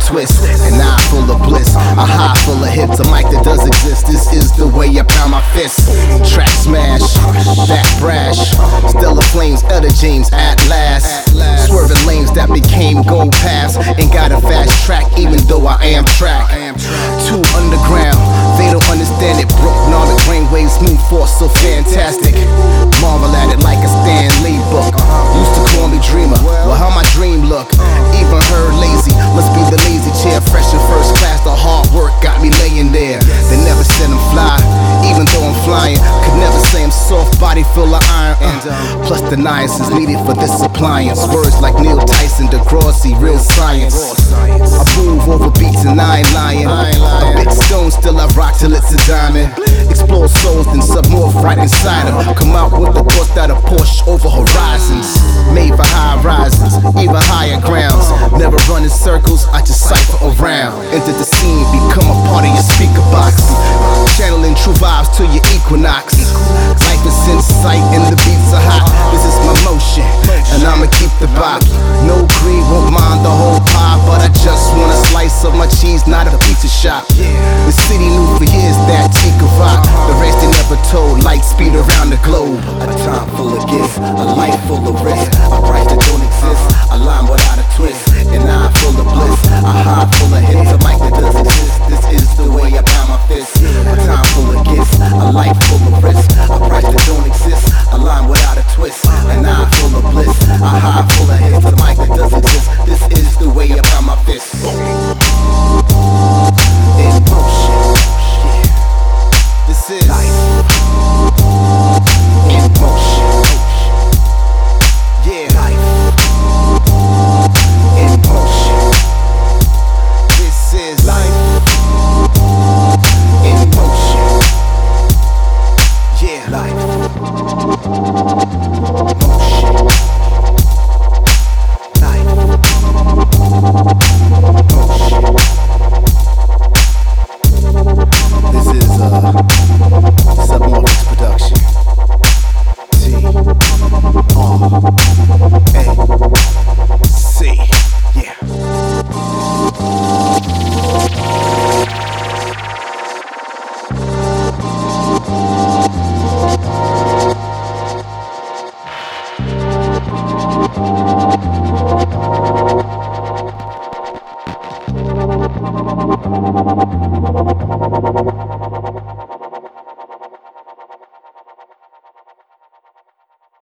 twist, an eye full of bliss, a high full of hits, a mic that does exist. This is the way I pound my fist. Track smash, that brash, stellar flames, Etta James at last. Swerving lanes that became gold paths. Ain't got a fast track even though I am track. Too underground, they don't understand it. Broken on the brainwaves, smooth force so fantastic. Marvel at it like a Stan Lee book. Used to call me dreamer, well how my dream look. Even her lazy, must be the lazy chair. Fresh in first class, the hard work got me laying there. They never said I'm fly, even though I'm flying. Could never say I'm soft body full of iron. Plus the nice is needed for this appliance. Words like Neil Tyson, DeGrassi, real science. I move over beats and I ain't lying. A big stone, still I rock till it's a diamond. Explore souls, then submorph right inside them. Come out with the thoughts that are pushed over horizons. Made for high rises, even higher grounds. Never run in circles, I just cipher around. Enter the scene, become a part of your speaker box. Channeling true vibes to your equinox. Life is in sight and the beats are hot. This is my motion, and I'ma keep the bop. No greed, won't mind the whole pie, but I just want a slice of my cheese, not a pizza shop. The city knew for years that Tika rock. The rest they never told, light speed around the globe. A time full of gifts, a life full of risk. A price that don't exist, a line without a twist. An eye full of bliss, a high full of hits. A mic that does exist, this is the way I pound my fist. A time full of gifts, a life full of risk. A price that don't exist, a line without a twist. An eye full of bliss, a high full of hits. A mic that does exist, this is the way I pound my fist. In motion, this is life. In motion, yeah, life. In motion, this is life. In motion, yeah, life. Motion, life. Motion. This is Submorphix production. T-R-A-C, yeah.